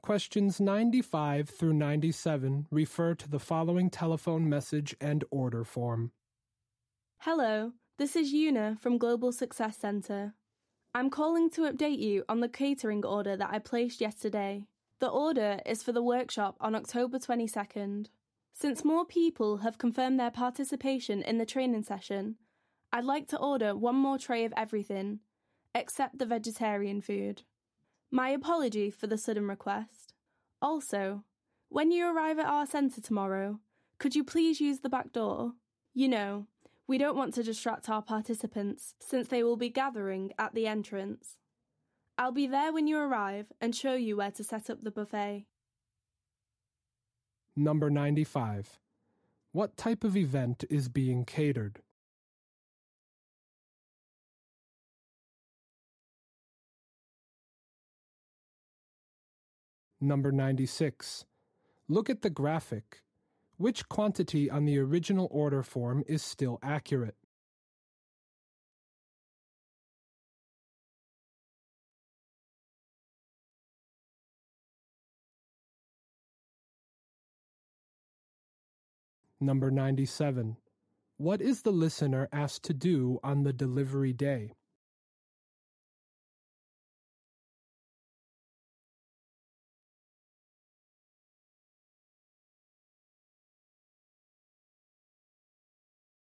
Questions 95 through 97 refer to the following telephone message and order form. Hello, this is Una from Global Success Centre. I'm calling to update you on the catering order that I placed yesterday. The order is for the workshop on October 22nd. Since more people have confirmed their participation in the training session, I'd like to order one more tray of everything, except the vegetarian food. My apology for the sudden request. Also, when you arrive at our centre tomorrow, could you please use the back door? You know, we don't want to distract our participants since they will be gathering at the entrance. I'll be there when you arrive and show you where to set up the buffet. Number 95. What type of event is being catered? Number 96. Look at the graphic. Which quantity on the original order form is still accurate? Number 97. What is the listener asked to do on the delivery day?